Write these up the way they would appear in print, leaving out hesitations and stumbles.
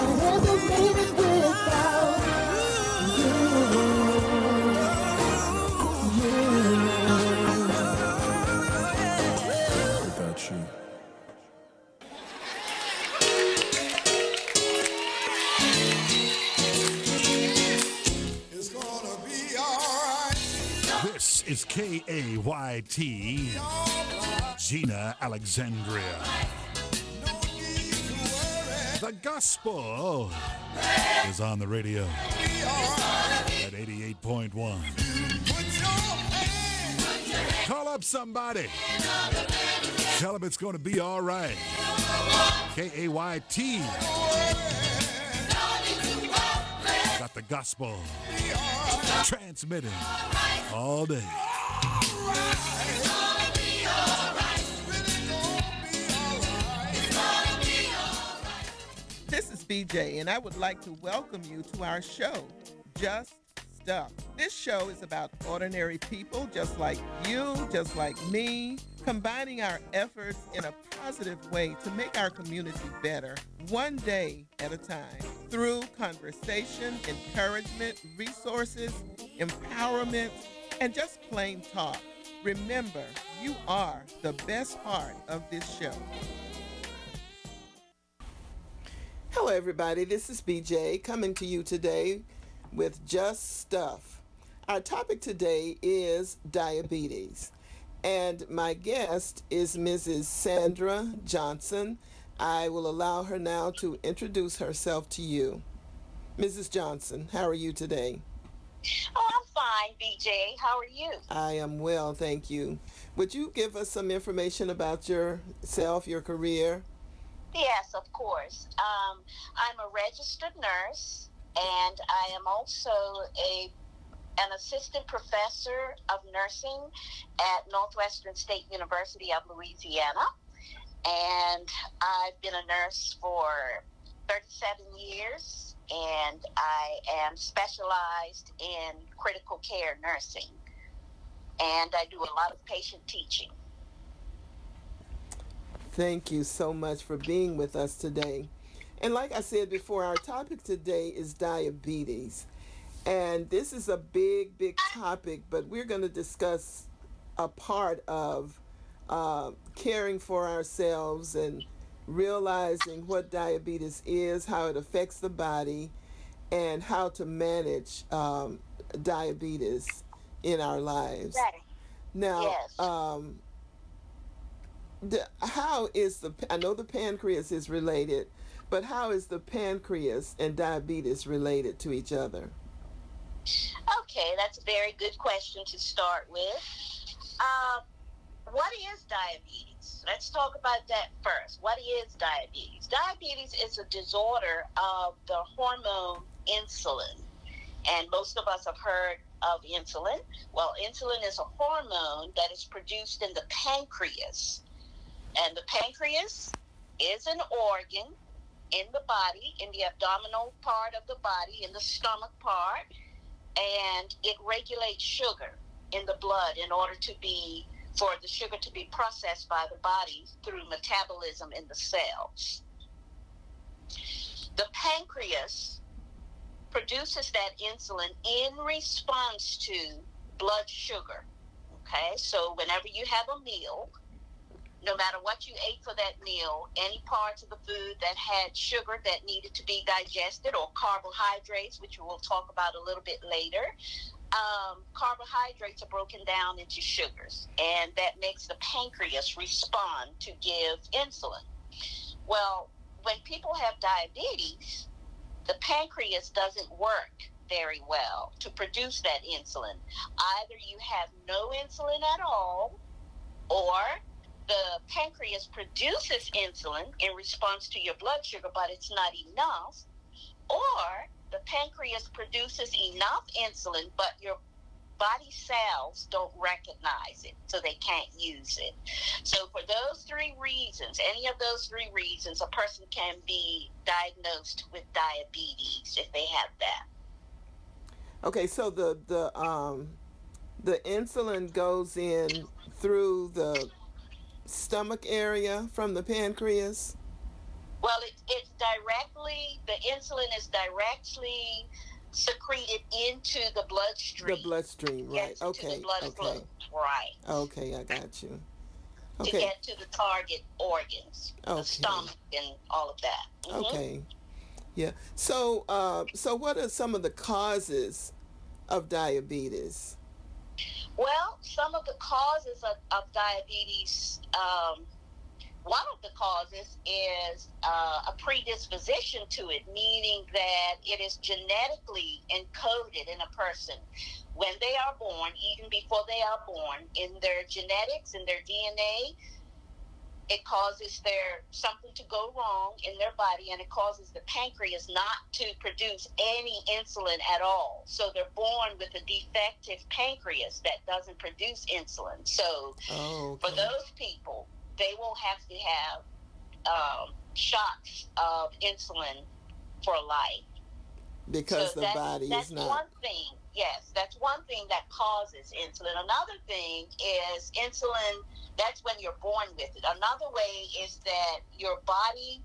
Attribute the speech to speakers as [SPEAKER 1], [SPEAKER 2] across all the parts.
[SPEAKER 1] hesitated without without you. It's gonna be alright. This is KAYT, Gina Alexandria. The gospel is on the radio at 88.1. Call up somebody. Tell them it's going to be all right. KAYT. Got the gospel transmitting all day.
[SPEAKER 2] This is BJ, and I would like to welcome you to our show, Just Stuff. This show is about ordinary people just like you, just like me, combining our efforts in a positive way to make our community better, one day at a time, through conversation, encouragement, resources, empowerment, and just plain talk. Remember, you are the best part of this show. Hello, everybody. This is BJ coming to you today with Just Stuff. Our topic today is diabetes, and my guest is Mrs. Sandra Johnson. I will allow her now to introduce herself to you. Mrs. Johnson, how are you today?
[SPEAKER 3] Oh, I'm fine, BJ. How are you?
[SPEAKER 2] I am well, thank you. Would you give us some information about yourself, your career?
[SPEAKER 3] Yes, of course. I'm a registered nurse, and I am also an assistant professor of nursing at Northwestern State University of Louisiana. And I've been a nurse for 37 years, and I am specialized in critical care nursing. And I do a lot of patient teaching.
[SPEAKER 2] Thank you so much for being with us today. And like I said before, our topic today is diabetes. And this is a big, big topic, but we're going to discuss a part of caring for ourselves and realizing what diabetes is, how it affects the body, and how to manage diabetes in our lives.
[SPEAKER 3] Ready?
[SPEAKER 2] Now,
[SPEAKER 3] Yes.
[SPEAKER 2] how is I know the pancreas is related, but how is the pancreas and diabetes related to each other?
[SPEAKER 3] Okay, that's a very good question to start with. What is diabetes? Let's talk about that first. What is diabetes? Diabetes is a disorder of the hormone insulin. And most of us have heard of insulin. Well, insulin is a hormone that is produced in the pancreas. And the pancreas is an organ in the body, in the abdominal part of the body, in the stomach part, and it regulates sugar in the blood in order for the sugar to be processed by the body through metabolism in the cells. The pancreas produces that insulin in response to blood sugar. Okay, so whenever you have a meal, no matter what you ate for that meal, any parts of the food that had sugar that needed to be digested, or carbohydrates, which we'll talk about a little bit later, carbohydrates are broken down into sugars, and that makes the pancreas respond to give insulin. Well, when people have diabetes, the pancreas doesn't work very well to produce that insulin. Either you have no insulin at all, or the pancreas produces insulin in response to your blood sugar, but it's not enough, or the pancreas produces enough insulin, but your body cells don't recognize it, so they can't use it. So for those three reasons, any of those three reasons, a person can be diagnosed with diabetes if they have that.
[SPEAKER 2] Okay, so the insulin goes in through the stomach area from the pancreas.
[SPEAKER 3] Well, it's directly, the insulin is directly secreted into the
[SPEAKER 2] The
[SPEAKER 3] bloodstream,
[SPEAKER 2] bloodstream, right?
[SPEAKER 3] gets to the
[SPEAKER 2] Okay,
[SPEAKER 3] blood flow,
[SPEAKER 2] okay,
[SPEAKER 3] right,
[SPEAKER 2] okay. I got you.
[SPEAKER 3] to
[SPEAKER 2] Okay,
[SPEAKER 3] get to the target organs, the
[SPEAKER 2] okay,
[SPEAKER 3] stomach, and all of that.
[SPEAKER 2] okay. Yeah. So what are some of the causes of diabetes?
[SPEAKER 3] Well, some of the causes of diabetes, one of the causes is a predisposition to it, meaning that it is genetically encoded in a person when they are born, even before they are born, in their genetics, in their DNA. It causes their something to go wrong in their body, and it causes the pancreas not to produce any insulin at all. So they're born with a defective pancreas that doesn't produce insulin. So
[SPEAKER 2] Oh,
[SPEAKER 3] for
[SPEAKER 2] okay.
[SPEAKER 3] those people, they will have to have shots of insulin for life. So
[SPEAKER 2] Because the body is
[SPEAKER 3] that's
[SPEAKER 2] not.
[SPEAKER 3] one thing. Yes, that's one thing that causes insulin. Another thing is insulin. That's when you're born with it. Another way is that your body,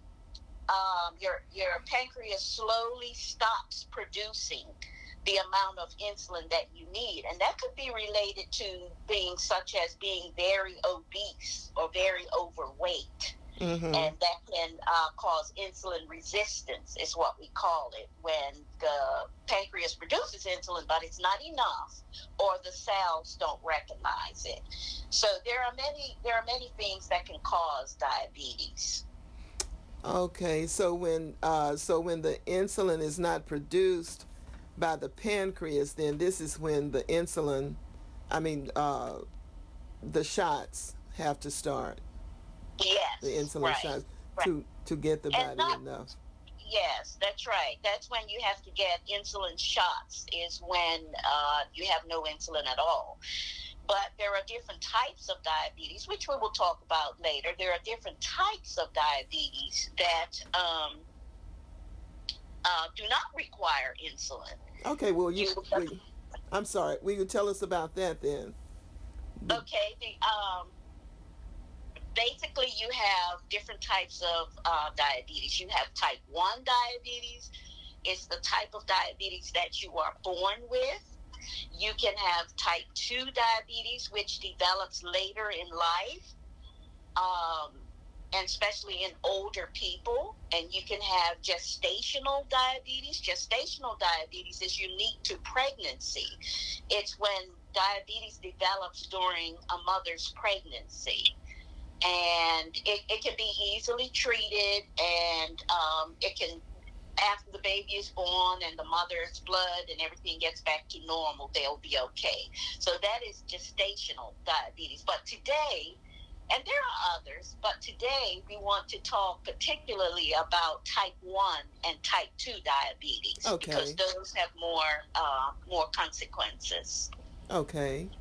[SPEAKER 3] your pancreas slowly stops producing the amount of insulin that you need, and that could be related to things such as being very obese or very overweight,
[SPEAKER 2] Mm-hmm.
[SPEAKER 3] and that can cause insulin resistance, is what we call it, when the pancreas produces insulin but it's not enough, or the cells don't recognize it. So there are many things that can cause diabetes.
[SPEAKER 2] Okay. So when the insulin is not produced by the pancreas, then this is when the insulin, I mean, the shots have to start. The
[SPEAKER 3] Yes,
[SPEAKER 2] insulin
[SPEAKER 3] right,
[SPEAKER 2] shots
[SPEAKER 3] right.
[SPEAKER 2] to get the
[SPEAKER 3] And
[SPEAKER 2] body
[SPEAKER 3] not,
[SPEAKER 2] enough.
[SPEAKER 3] yes, that's right. That's when you have to get insulin shots, is when you have no insulin at all. But there are different types of diabetes, which we will talk about later. There are different types of diabetes that do not require insulin.
[SPEAKER 2] Okay. Well,
[SPEAKER 3] You
[SPEAKER 2] I'm sorry. Will you tell us about that then? The
[SPEAKER 3] okay? Basically, you have different types of diabetes. You have type 1 diabetes. It's the type of diabetes that you are born with. You can have type 2 diabetes, which develops later in life, um, and especially in older people. And you can have gestational diabetes. Gestational diabetes is unique to pregnancy. It's when diabetes develops during a mother's pregnancy, and it can be easily treated, and it can, after the baby is born and the mother's blood and everything gets back to normal, they'll be okay. So that is gestational diabetes. But today, and there are others, but today we want to talk particularly about type 1 and type 2 diabetes, because
[SPEAKER 2] okay.
[SPEAKER 3] those have more consequences.
[SPEAKER 2] Okay.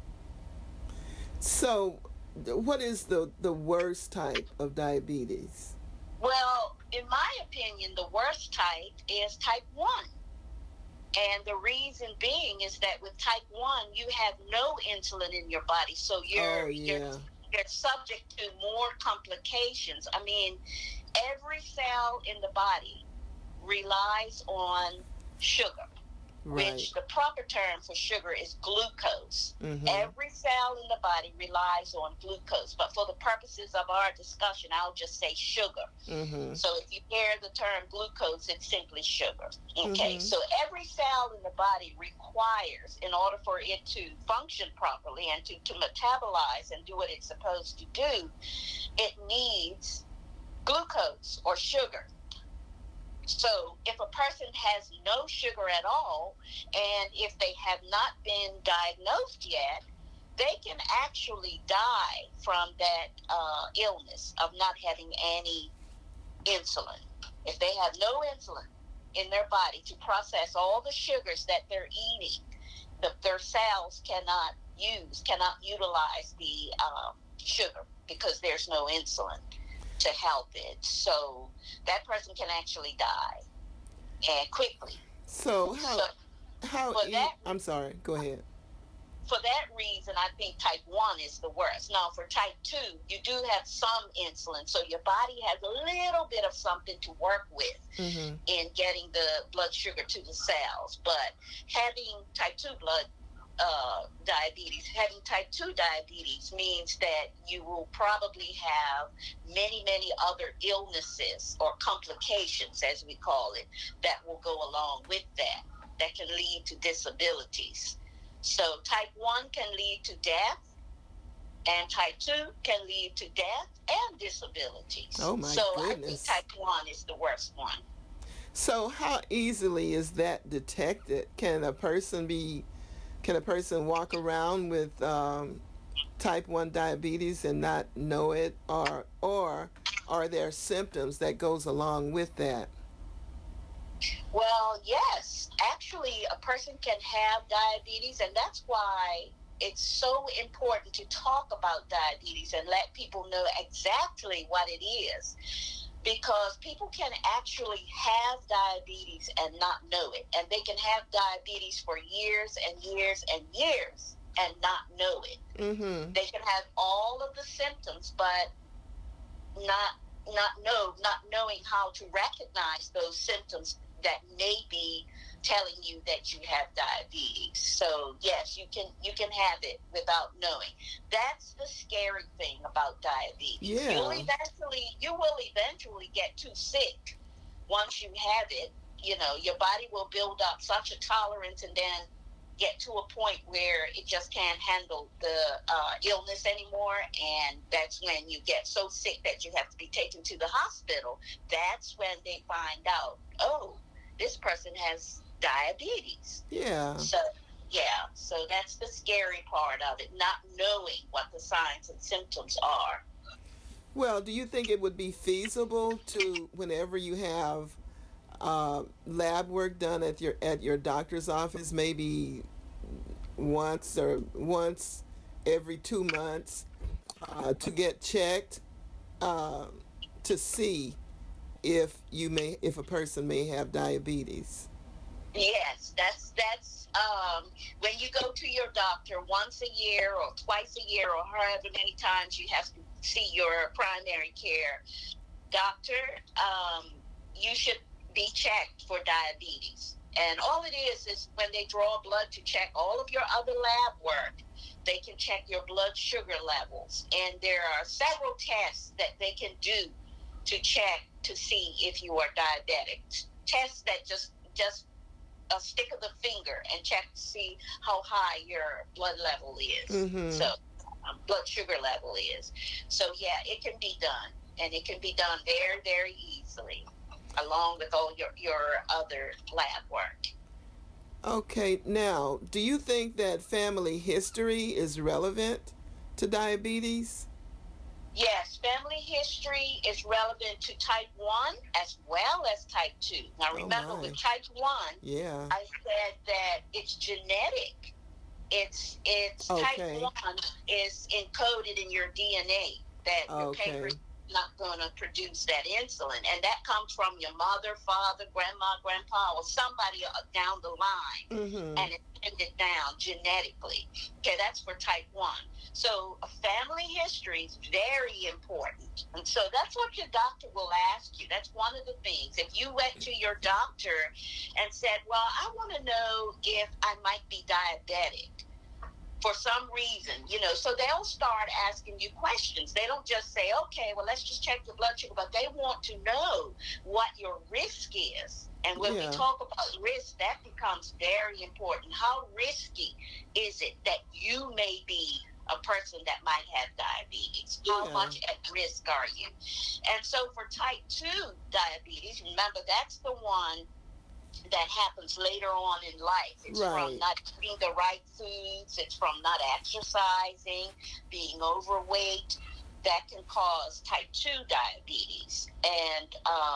[SPEAKER 2] So, what is the worst type of diabetes?
[SPEAKER 3] Well, in my opinion, the worst type is type 1. And the reason being is that with type 1, you have no insulin in your body. So
[SPEAKER 2] Oh
[SPEAKER 3] you're
[SPEAKER 2] yeah.
[SPEAKER 3] you're subject to more complications. I mean, every cell in the body relies on sugar,
[SPEAKER 2] Right.
[SPEAKER 3] which the proper term for sugar is glucose.
[SPEAKER 2] Mhm.
[SPEAKER 3] Every cell in the body relies on glucose, but for the purposes of our discussion, I'll just say sugar.
[SPEAKER 2] Mhm.
[SPEAKER 3] So if you hear the term glucose, it's simply sugar. Okay,
[SPEAKER 2] Mhm.
[SPEAKER 3] so every cell in the body requires, in order for it to function properly and to metabolize and do what it's supposed to do, it needs glucose or sugar. So if a person has no sugar at all, and if they have not been diagnosed yet, they can actually die from that illness of not having any insulin. If they have no insulin in their body to process all the sugars that they're eating, their cells cannot utilize the sugar, because there's no insulin to help it. So that person can actually die, and quickly.
[SPEAKER 2] So
[SPEAKER 3] So
[SPEAKER 2] how
[SPEAKER 3] for that
[SPEAKER 2] I'm sorry. Go ahead.
[SPEAKER 3] for that reason, I think type 1 is the worst. Now, for type 2, you do have some insulin, so your body has a little bit of something to work with in getting the blood sugar to the cells. But having type 2 diabetes, having type 2 diabetes means that you will probably have many, many other illnesses or complications, as we call it, that will go along with that can lead to disabilities. So type 1 can lead to death, and type 2 can lead to death and disabilities.
[SPEAKER 2] Oh my
[SPEAKER 3] so
[SPEAKER 2] goodness.
[SPEAKER 3] I think type 1 is the worst one.
[SPEAKER 2] So how easily is that detected? Can a person walk around with type 1 diabetes and not know it, or are there symptoms that goes along with that?
[SPEAKER 3] Well, yes. Actually, a person can have diabetes, and that's why it's so important to talk about diabetes and let people know exactly what it is. Because people can actually have diabetes and not know it. And they can have diabetes for years and years and years and not know it. They can have all of the symptoms, but not knowing how to recognize those symptoms that may be telling you that you have diabetes. So yes, you can have it without knowing. That's the scary thing about diabetes.
[SPEAKER 2] Yeah.
[SPEAKER 3] You will eventually get too sick once you have it. Your body will build up such a tolerance and then get to a point where it just can't handle the illness anymore, and that's when you get so sick that you have to be taken to the hospital. That's when they find out, oh, this person has diabetes.
[SPEAKER 2] Yeah.
[SPEAKER 3] So that's the scary part of it, not knowing what the signs and symptoms are.
[SPEAKER 2] Well, do you think it would be feasible to, whenever you have lab work done at your doctor's office, maybe once every 2 months, to get checked, to see if a person may have diabetes?
[SPEAKER 3] Yes, that's when you go to your doctor once a year or twice a year or however many times you have to see your primary care doctor. You should be checked for diabetes. And all it is when they draw blood to check all of your other lab work, they can check your blood sugar levels. And there are several tests that they can do to check to see if you are diabetic. Tests that just a stick of the finger and check to see how high your blood level is. So blood sugar level is. So yeah, it can be done, and it can be done very, very easily, along with all your other lab work.
[SPEAKER 2] Okay, now, do you think that family history is relevant to diabetes?
[SPEAKER 3] Yes, family history is relevant to type 1 as well as type 2. Now remember, with type 1,
[SPEAKER 2] yeah,
[SPEAKER 3] I said that it's genetic. It's
[SPEAKER 2] okay.
[SPEAKER 3] Type 1 is encoded in your DNA that your pancreas is not going to produce that insulin. And that comes from your mother, father, grandma, grandpa, or somebody down the line. And it's handed down genetically. Okay, that's for type 1. So a family history is very important. And so that's what your doctor will ask you. That's one of the things. If you went to your doctor and said, well, I want to know if I might be diabetic for some reason, so they'll start asking you questions. They don't just say, okay, well, let's just check your blood sugar, but they want to know what your risk is. And when we talk about risk, that becomes very important. How risky is it that you may be a person that might have diabetes? How much at risk are you? And so for type 2 diabetes, remember, that's the one that happens later on in life. It's from not eating the right foods. It's from not exercising, being overweight. That can cause type 2 diabetes. And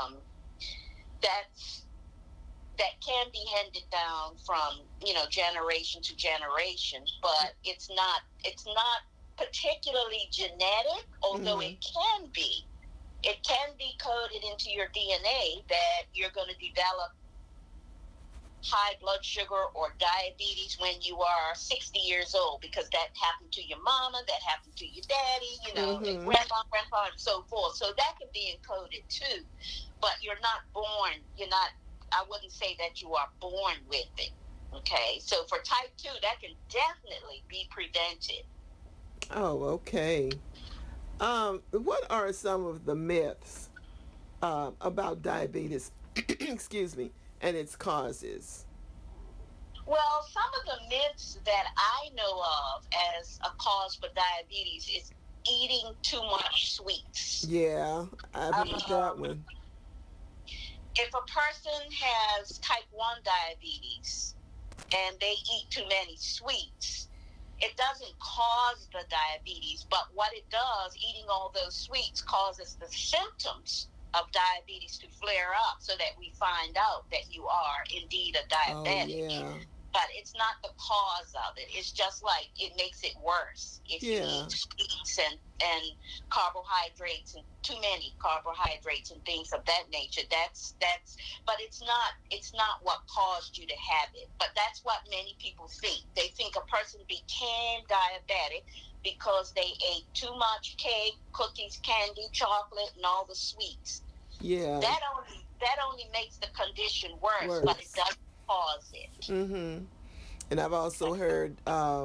[SPEAKER 3] that can be handed down from, generation to generation, but it's not particularly genetic, although it can be. It can be coded into your DNA that you're going to develop high blood sugar or diabetes when you are 60 years old, because that happened to your mama, that happened to your daddy, and grandpa, and so forth. So that can be encoded too. But you're not born, I wouldn't say that you are born with it. Okay, so for type 2, that can definitely be prevented.
[SPEAKER 2] Oh, okay. What are some of the myths about diabetes, excuse me, and its causes?
[SPEAKER 3] Well, some of the myths that I know of as a cause for diabetes is eating too much sweets.
[SPEAKER 2] Yeah, I've heard that
[SPEAKER 3] Um,
[SPEAKER 2] one.
[SPEAKER 3] if a person has type 1 diabetes and they eat too many sweets, it doesn't cause the diabetes, but what it does, eating all those sweets causes the symptoms of diabetes to flare up, so that we find out that you are indeed a
[SPEAKER 2] Oh,
[SPEAKER 3] diabetic.
[SPEAKER 2] yeah.
[SPEAKER 3] But it's not the cause of it. It's just like it makes it worse if you
[SPEAKER 2] Yeah.
[SPEAKER 3] eat sweets and carbohydrates, and too many carbohydrates and things of that nature. That's but it's not what caused you to have it. But that's what many people think. They think a person became diabetic because they ate too much cake, cookies, candy, chocolate, and all the sweets.
[SPEAKER 2] Yeah.
[SPEAKER 3] That only makes the condition worse, but it
[SPEAKER 2] Worse.
[SPEAKER 3] doesn't cause it.
[SPEAKER 2] Mm-hmm. And I've also heard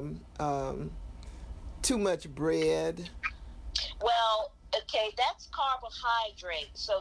[SPEAKER 2] too much bread.
[SPEAKER 3] Well, okay, that's carbohydrate. So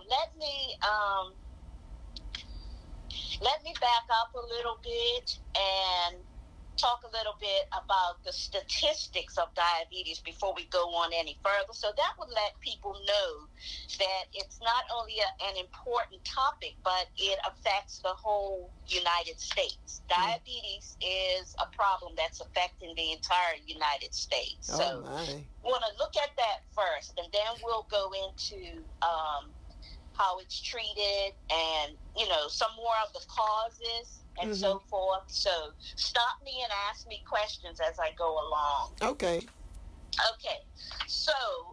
[SPEAKER 3] let me back up a little bit and talk a little bit about the statistics of diabetes before we go on any further. So that would let people know that it's not only an important topic, but it affects the whole United States.
[SPEAKER 2] Mm.
[SPEAKER 3] Diabetes is a problem that's affecting the entire United States.
[SPEAKER 2] Oh,
[SPEAKER 3] So
[SPEAKER 2] my.
[SPEAKER 3] we want to look at that first, and then we'll go into how it's treated, and some more of the causes and
[SPEAKER 2] Mm-hmm.
[SPEAKER 3] so forth. So stop me and ask me questions as I go along.
[SPEAKER 2] Okay.
[SPEAKER 3] Okay, so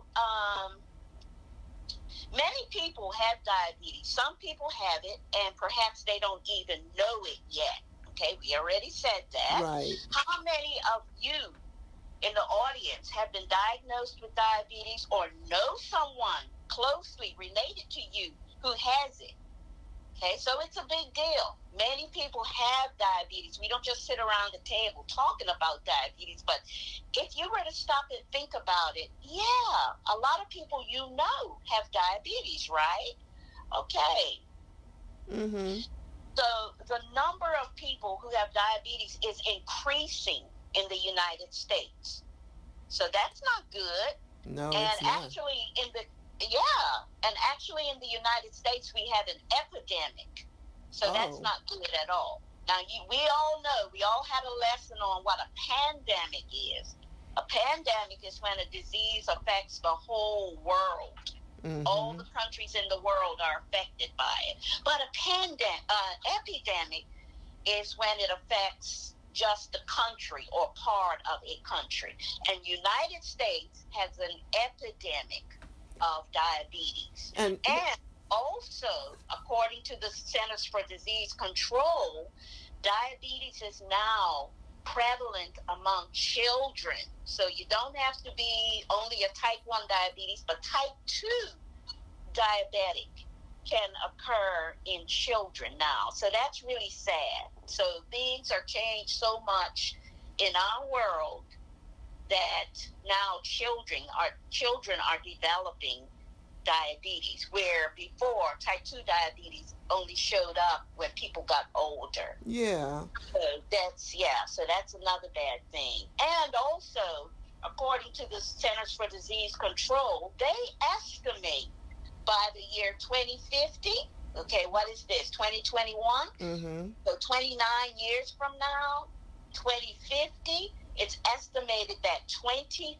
[SPEAKER 3] many people have diabetes. Some people have it, and perhaps they don't even know it yet. Okay, we already said that.
[SPEAKER 2] Right.
[SPEAKER 3] How many of you in the audience have been diagnosed with diabetes or know someone closely related to you who has it? Okay, so it's a big deal. Many people have diabetes. We don't just sit around the table talking about diabetes, but if you were to stop and think about it, yeah, a lot of people have diabetes, right? Okay,
[SPEAKER 2] Mm-hmm.
[SPEAKER 3] so the number of people who have diabetes is increasing in the United States. So that's not good.
[SPEAKER 2] No,
[SPEAKER 3] And
[SPEAKER 2] it's not.
[SPEAKER 3] actually in the United States, we have an epidemic. So that's
[SPEAKER 2] Oh,
[SPEAKER 3] not good at all. Now, we all know, we all had a lesson on what a pandemic is. A pandemic is when a disease affects the whole world. All
[SPEAKER 2] mm-hmm.
[SPEAKER 3] the countries in the world are affected by it. But epidemic is when it affects just the country or part of a country. And United States has an epidemic of diabetes.
[SPEAKER 2] And
[SPEAKER 3] And also, according to the Centers for Disease Control, diabetes is now prevalent among children. So you don't have to be only a type 1 diabetes, but type 2 diabetic can occur in children now. So that's really sad. So things are changed so much in our world that now children are developing diabetes, where before type 2 diabetes only showed up when people got older.
[SPEAKER 2] yeah.
[SPEAKER 3] So that's another bad thing. And also, according to the Centers for Disease Control, they estimate by the year 2050, okay, what is this, 2021?
[SPEAKER 2] Mm-hmm.
[SPEAKER 3] So 29 years from now, 2050, it's estimated that 25%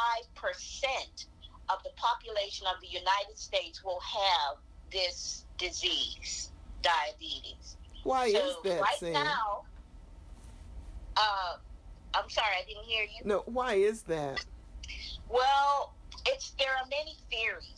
[SPEAKER 3] of the population of the United States will have this disease, diabetes.
[SPEAKER 2] Why is
[SPEAKER 3] So
[SPEAKER 2] that,
[SPEAKER 3] right
[SPEAKER 2] Sam?
[SPEAKER 3] now, uh, I'm sorry, I didn't hear you.
[SPEAKER 2] No, why is that?
[SPEAKER 3] Well, there are many theories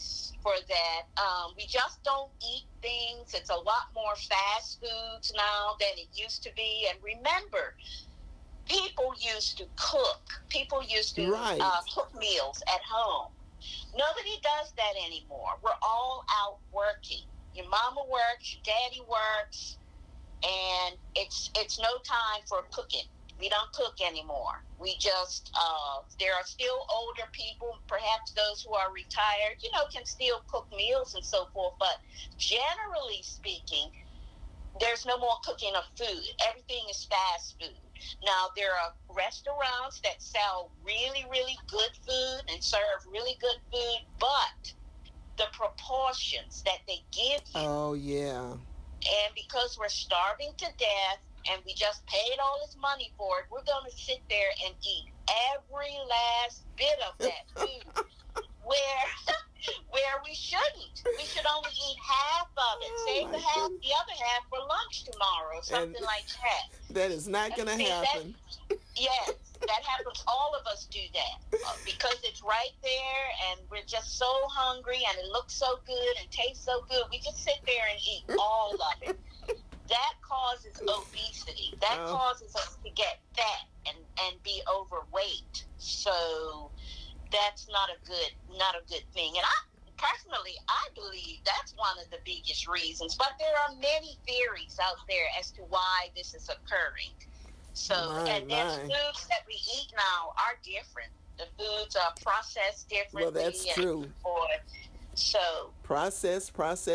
[SPEAKER 3] for that. We just don't eat things. It's a lot more fast foods now than it used to be. And remember, people used to cook. People used to
[SPEAKER 2] Right.
[SPEAKER 3] cook meals at home. Nobody does that anymore. We're all out working. Your mama works, your daddy works, and it's no time for cooking. We don't cook anymore. We just there are still older people, perhaps those who are retired, can still cook meals and so forth. But generally speaking, there's no more cooking of food. Everything is fast food. Now, there are restaurants that sell really, really good food and serve really good food, but the proportions that they give you,
[SPEAKER 2] Oh, yeah.
[SPEAKER 3] and because we're starving to death and we just paid all this money for it, we're going to sit there and eat every last bit of that food where we shouldn't. We should only eat half of it.
[SPEAKER 2] Oh,
[SPEAKER 3] Save
[SPEAKER 2] my
[SPEAKER 3] the
[SPEAKER 2] goodness.
[SPEAKER 3] other half for lunch tomorrow, something like that.
[SPEAKER 2] That is not going to
[SPEAKER 3] See,
[SPEAKER 2] happen.
[SPEAKER 3] yes, that happens. All of us do that because it's right there, and we're just so hungry, and it looks so good and tastes so good. We just sit there and eat all of it. That causes obesity. That causes us to get fat and be overweight. So that's not a good thing. And I believe that's one of the biggest reasons. But there are many theories out there as to why this is occurring. So, and the foods that we eat now are different. The foods are processed differently.
[SPEAKER 2] Well, that's true.
[SPEAKER 3] So
[SPEAKER 2] processed.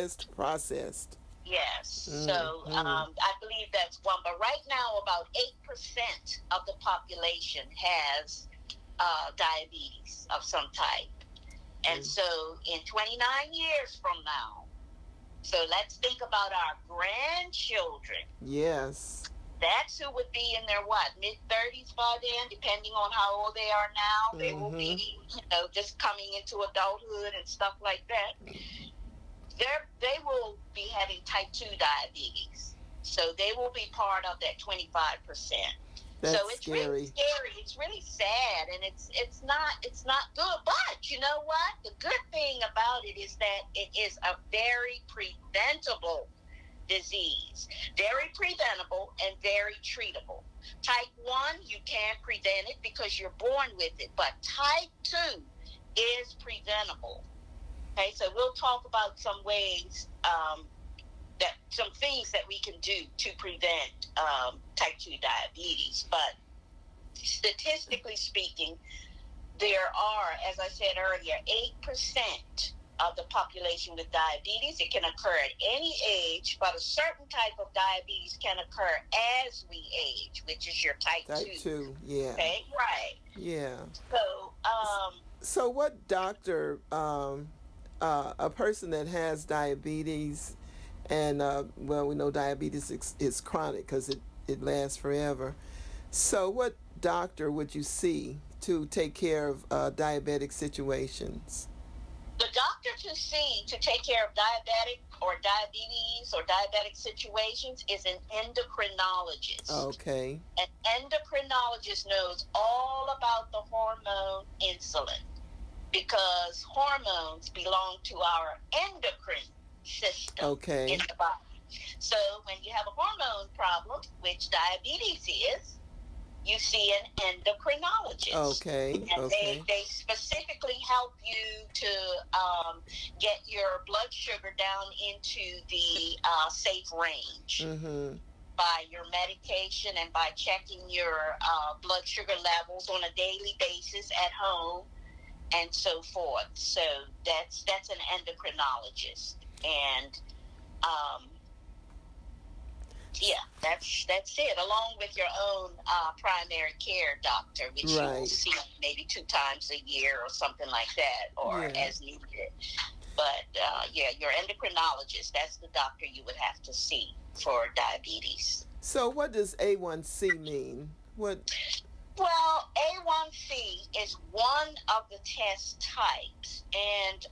[SPEAKER 3] yes. So I believe that's one. But right now, about 8% of the population has diabetes of some type. And so in 29 years from now, so let's think about our grandchildren.
[SPEAKER 2] Yes.
[SPEAKER 3] That's who would be in their mid-30s by then, depending on how old they are now. They will be, just coming into adulthood and stuff like that. They will be having type 2 diabetes. So they will be part of that 25%.
[SPEAKER 2] That's
[SPEAKER 3] so it's
[SPEAKER 2] scary.
[SPEAKER 3] Really scary. It's really sad, and it's not good. But you know what? The good thing about it is that it is a very preventable disease. Very preventable and very treatable. Type 1, you can't prevent it because you're born with it. But type 2 is preventable. Okay, so we'll talk about some ways some things that we can do to prevent type 2 diabetes. But statistically speaking, there are, as I said earlier, 8% of the population with diabetes. It can occur at any age, but a certain type of diabetes can occur as we age, which is your type 2.
[SPEAKER 2] Type 2, yeah.
[SPEAKER 3] Okay, right.
[SPEAKER 2] Yeah.
[SPEAKER 3] So,
[SPEAKER 2] what doctor, a person that has diabetes, and we know diabetes is chronic because it lasts forever. So what doctor would you see to take care of diabetic situations?
[SPEAKER 3] The doctor to see to take care of diabetic or diabetes or diabetic situations is an endocrinologist.
[SPEAKER 2] Okay.
[SPEAKER 3] An endocrinologist knows all about the hormone insulin because hormones belong to our endocrine system in the body. So when you have a hormone problem, which diabetes is, you see an endocrinologist.
[SPEAKER 2] Okay.
[SPEAKER 3] And they specifically help you to get your blood sugar down into the safe range by your medication and by checking your blood sugar levels on a daily basis at home and so forth. So that's an endocrinologist. And that's it, along with your own primary care doctor, which you will see maybe 2 times a year or something like that, or as needed. But your endocrinologist, that's the doctor you would have to see for diabetes.
[SPEAKER 2] So what does A1C mean? Well,
[SPEAKER 3] A1C is one of the test types, and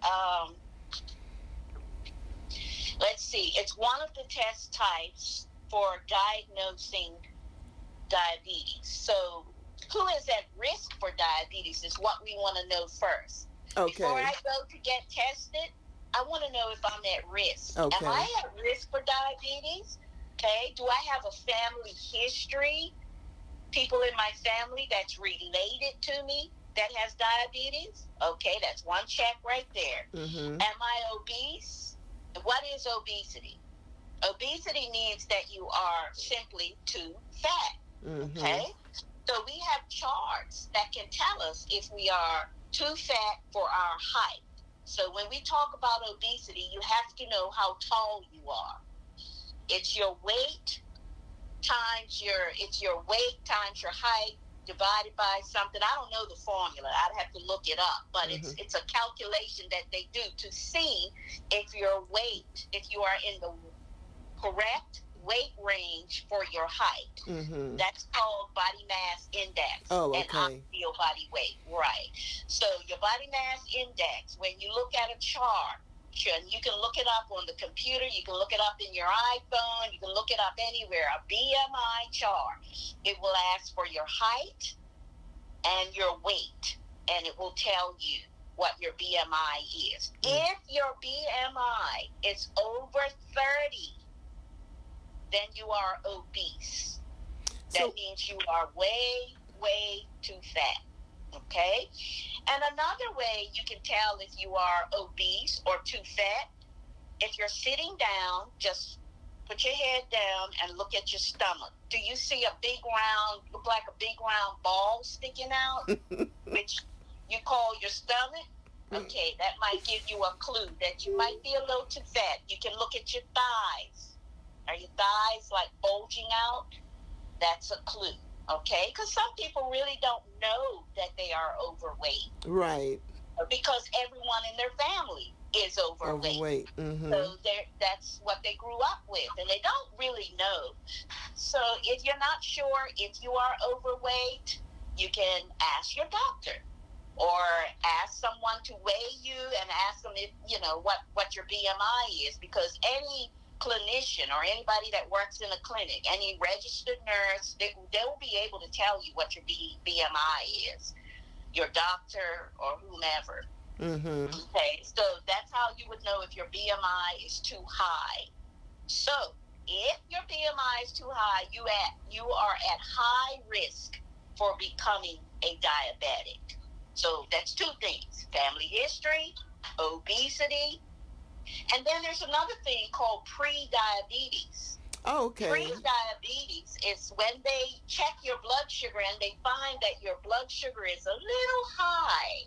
[SPEAKER 3] let's see, it's one of the test types for diagnosing diabetes. So who is at risk for diabetes is what we want to know first.
[SPEAKER 2] Okay.
[SPEAKER 3] Before I go to get tested, I want to know if I'm at risk.
[SPEAKER 4] Okay.
[SPEAKER 3] Am I at risk for diabetes? Okay. Do I have a family history? People in my family that's related to me that has diabetes? Okay, that's one check right there.
[SPEAKER 4] Mm-hmm.
[SPEAKER 3] Am I obese? What is obesity? Obesity means that you are simply too fat.
[SPEAKER 4] Mm-hmm.
[SPEAKER 3] Okay? So we have charts that can tell us if we are too fat for our height. So when we talk about obesity, you have to know how tall you are. It's your weight times your height divided by something. I don't know the formula. I'd have to look it up, but
[SPEAKER 4] Mm-hmm.
[SPEAKER 3] it's a calculation that they do to see if your weight, if you are in the correct weight range for your height.
[SPEAKER 4] Mm-hmm.
[SPEAKER 3] That's called body mass index
[SPEAKER 4] Oh,
[SPEAKER 3] and
[SPEAKER 4] okay.
[SPEAKER 3] ideal body weight. Right. So your body mass index, when you look at a chart, you can look it up on the computer, you can look it up in your iPhone, you can look it up anywhere, a BMI chart. It will ask for your height and your weight, and it will tell you what your BMI is. If your BMI is over 30, then you are obese. That
[SPEAKER 4] So,
[SPEAKER 3] means you are way, way too fat. Okay? And another way you can tell if you are obese or too fat, if you're sitting down, just put your head down and look at your stomach. Do you see a big round, look like a big round ball sticking out, which you call your stomach? Okay, that might give you a clue that you might be a little too fat. You can look at your thighs. Are your thighs like bulging out? That's a clue. Okay, because some people really don't know that they are overweight
[SPEAKER 4] right.
[SPEAKER 3] because everyone in their family is overweight.
[SPEAKER 4] Overweight. Mm-hmm.
[SPEAKER 3] So that's what they grew up with, and they don't really know. So if you're not sure if you are overweight, you can ask your doctor or ask someone to weigh you and ask them if you know what your BMI is, because any clinician or anybody that works in a clinic, any registered nurse, they will be able to tell you what your BMI is, your doctor or whomever.
[SPEAKER 4] Mm-hmm.
[SPEAKER 3] Okay, so that's how you would know if your BMI is too high. So if your BMI is too high, you are at high risk for becoming a diabetic. So that's two things: family history, obesity, and then there's another thing called pre-diabetes.
[SPEAKER 4] Oh, okay.
[SPEAKER 3] Pre-diabetes is when they check your blood sugar and they find that your blood sugar is a little high,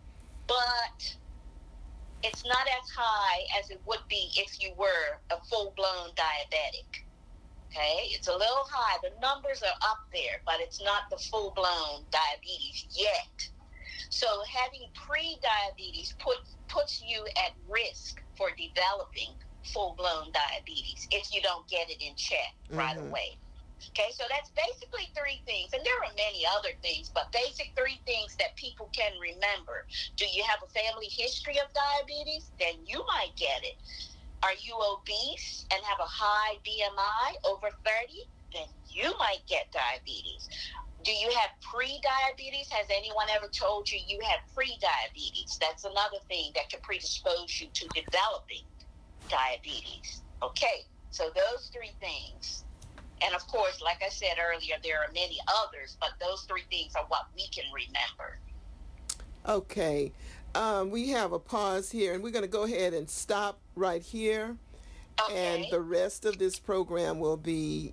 [SPEAKER 3] but it's not as high as it would be if you were a full-blown diabetic. Okay, it's a little high. The numbers are up there, but it's not the full-blown diabetes yet. So having pre-diabetes puts you at risk for developing full-blown diabetes if you don't get it in check right away. Okay, so that's basically three things. And there are many other things, but basic three things that people can remember. Do you have a family history of diabetes? Then you might get it. Are you obese and have a high BMI over 30? Then you might get diabetes. Do you have pre-diabetes? Has anyone ever told you you have pre-diabetes? That's another thing that can predispose you to developing diabetes. Okay, so those three things. And of course, like I said earlier, there are many others, but those three things are what we can remember.
[SPEAKER 4] Okay. We have a pause here, and we're going to go ahead and stop right here.
[SPEAKER 3] Okay.
[SPEAKER 4] And the rest of this program will be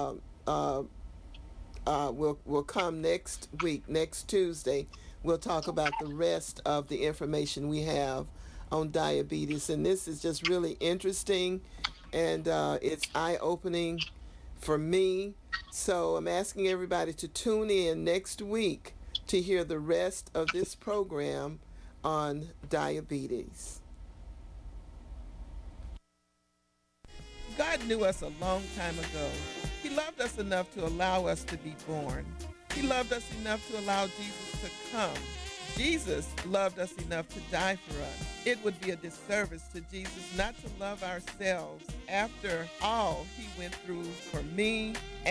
[SPEAKER 4] will come next week, next Tuesday. We'll talk about the rest of the information we have on diabetes, and this is just really interesting, and it's eye-opening for me. So I'm asking everybody to tune in next week to hear the rest of this program on diabetes.
[SPEAKER 2] God knew us a long time ago. He loved us enough to allow us to be born. He loved us enough to allow Jesus to come. Jesus loved us enough to die for us. It would be a disservice to Jesus not to love ourselves after all he went through for me